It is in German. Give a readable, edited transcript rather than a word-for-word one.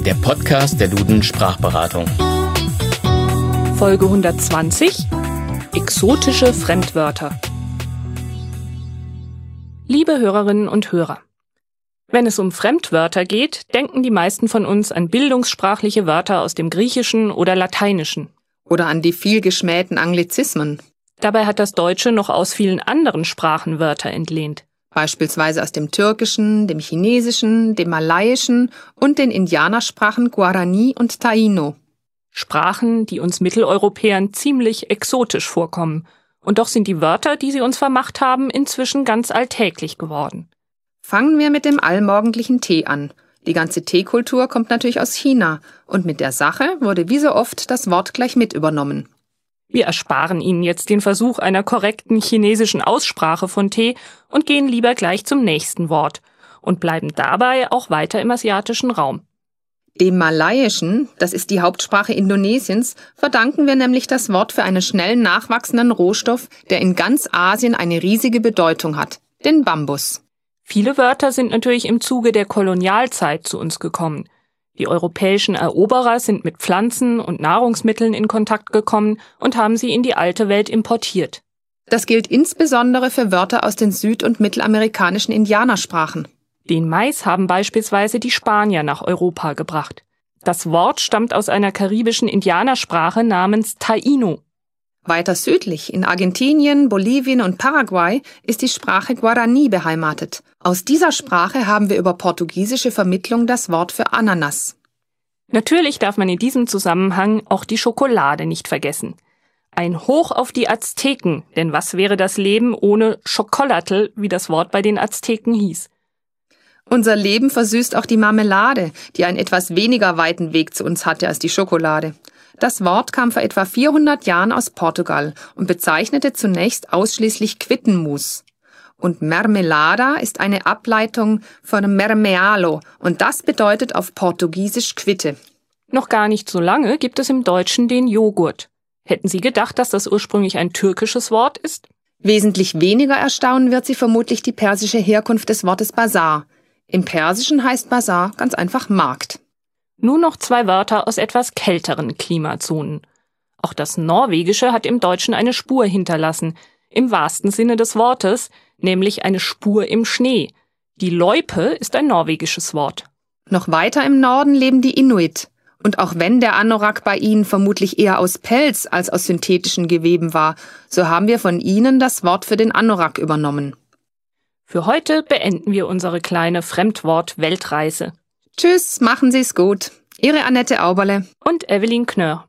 der Podcast der Duden Sprachberatung. Folge 120 – Exotische Fremdwörter. Liebe Hörerinnen und Hörer, wenn es um Fremdwörter geht, denken die meisten von uns an bildungssprachliche Wörter aus dem Griechischen oder Lateinischen. Oder an die viel geschmähten Anglizismen. Dabei hat das Deutsche noch aus vielen anderen Sprachen Wörter entlehnt. Beispielsweise aus dem Türkischen, dem Chinesischen, dem Malaiischen und den Indianersprachen Guarani und Taíno. Sprachen, die uns Mitteleuropäern ziemlich exotisch vorkommen. Und doch sind die Wörter, die sie uns vermacht haben, inzwischen ganz alltäglich geworden. Fangen wir mit dem allmorgendlichen Tee an. Die ganze Teekultur kommt natürlich aus China. Und mit der Sache wurde wie so oft das Wort gleich mit übernommen. Wir ersparen Ihnen jetzt den Versuch einer korrekten chinesischen Aussprache von Tee und gehen lieber gleich zum nächsten Wort und bleiben dabei auch weiter im asiatischen Raum. Dem Malaiischen, das ist die Hauptsprache Indonesiens, verdanken wir nämlich das Wort für einen schnell nachwachsenden Rohstoff, der in ganz Asien eine riesige Bedeutung hat, den Bambus. Viele Wörter sind natürlich im Zuge der Kolonialzeit zu uns gekommen. Die europäischen Eroberer sind mit Pflanzen und Nahrungsmitteln in Kontakt gekommen und haben sie in die alte Welt importiert. Das gilt insbesondere für Wörter aus den süd- und mittelamerikanischen Indianersprachen. Den Mais haben beispielsweise die Spanier nach Europa gebracht. Das Wort stammt aus einer karibischen Indianersprache namens Taíno. Weiter südlich, in Argentinien, Bolivien und Paraguay, ist die Sprache Guarani beheimatet. Aus dieser Sprache haben wir über portugiesische Vermittlung das Wort für Ananas. Natürlich darf man in diesem Zusammenhang auch die Schokolade nicht vergessen. Ein Hoch auf die Azteken, denn was wäre das Leben ohne Schokolatl, wie das Wort bei den Azteken hieß? Unser Leben versüßt auch die Marmelade, die einen etwas weniger weiten Weg zu uns hatte als die Schokolade. Das Wort kam vor etwa 400 Jahren aus Portugal und bezeichnete zunächst ausschließlich Quittenmus. Und Mermelada ist eine Ableitung von Mermealo und das bedeutet auf Portugiesisch Quitte. Noch gar nicht so lange gibt es im Deutschen den Joghurt. Hätten Sie gedacht, dass das ursprünglich ein türkisches Wort ist? Wesentlich weniger erstaunen wird Sie vermutlich die persische Herkunft des Wortes Bazar. Im Persischen heißt Bazar ganz einfach Markt. Nun noch 2 Wörter aus etwas kälteren Klimazonen. Auch das Norwegische hat im Deutschen eine Spur hinterlassen, im wahrsten Sinne des Wortes, nämlich eine Spur im Schnee. Die Loipe ist ein norwegisches Wort. Noch weiter im Norden leben die Inuit. Und auch wenn der Anorak bei ihnen vermutlich eher aus Pelz als aus synthetischen Geweben war, so haben wir von ihnen das Wort für den Anorak übernommen. Für heute beenden wir unsere kleine Fremdwort-Weltreise. Tschüss, machen Sie's gut. Ihre Annette Auberle und Evelyn Knörr.